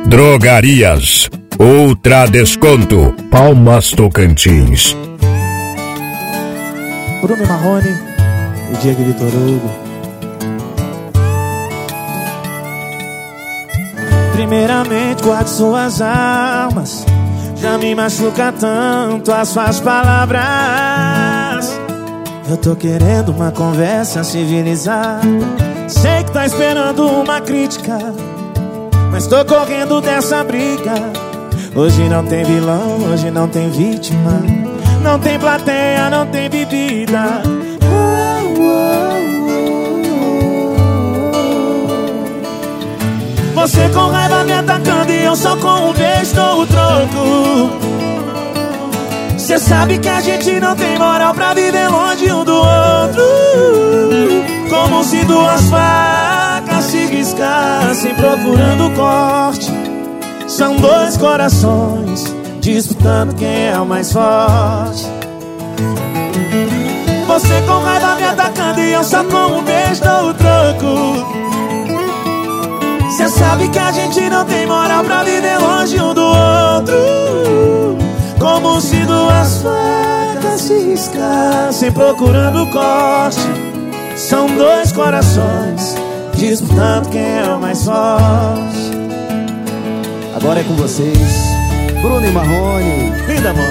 Drogarias Ultra Desconto, Palmas Tocantins. Bruno Marrone e Diego Vitor Hugo. Primeiramente, guarde suas armas. Já me machuca tanto as suas palavras. Eu tô querendo uma conversa civilizada. Sei que tá esperando uma crítica, mas tô correndo dessa briga. Hoje não tem vilão, hoje não tem vítima. Não tem plateia, não tem bebida. Você com raiva me atacando e eu só com um beijo dou o troco. Cê sabe que a gente não tem moral pra viver longe um do outro. Como se duas facas se riscassem procurando corte. São dois corações disputando quem é o mais forte. Você com raiva me atacando e eu só com um beijo dou o troco. Cê sabe que a gente não tem moral pra viver longe um do outro. Como se duas facas se riscassem procurando corte. São dois corações disputando quem é o mais forte. Agora é com vocês, Bruno e Marrone. Linda, amor.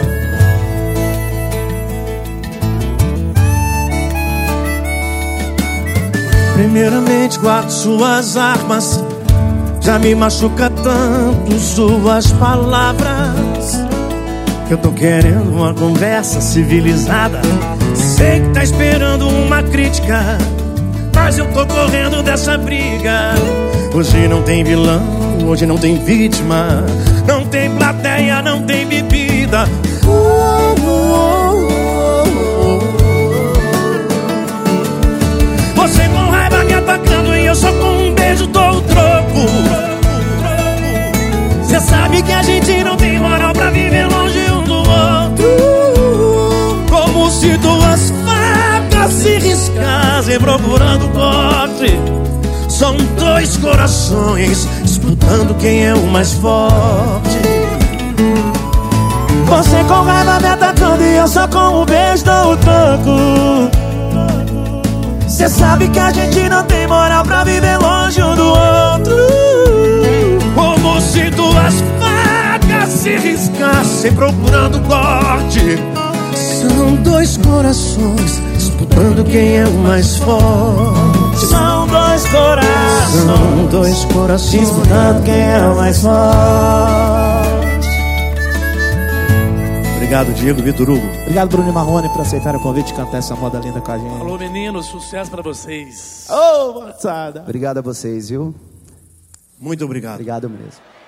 Primeiramente, guarde suas armas. Já me machuca tanto suas palavras. Eu tô querendo uma conversa civilizada. Sei que tá esperando uma crítica, mas eu tô correndo dessa briga. Hoje não tem vilão, hoje não tem vítima. Não tem plateia, não tem bebida. Você com raiva me atacando e eu só com um beijo dou o troco. Cê sabe que a gente não tem moral pra viver longe um do outro. Como se duas facas se riscassem procurando corte. São dois corações disputando quem é o mais forte. Você com raiva me atacando e eu só com um beijo dou o troco. Cê sabe que a gente não tem moral pra viver longe um do outro. Como se duas facas se riscassem procurando corte. São dois corações disputando quem é o mais forte. São dois corações, são dois corações disputando quem é o mais forte. Obrigado, Diego Vitor Hugo. Obrigado, Bruno e Marrone, por aceitar o convite de cantar essa moda linda com a gente. Alô, meninos, sucesso pra vocês. Ô, moçada. Obrigado a vocês, viu? Muito obrigado. Obrigado mesmo.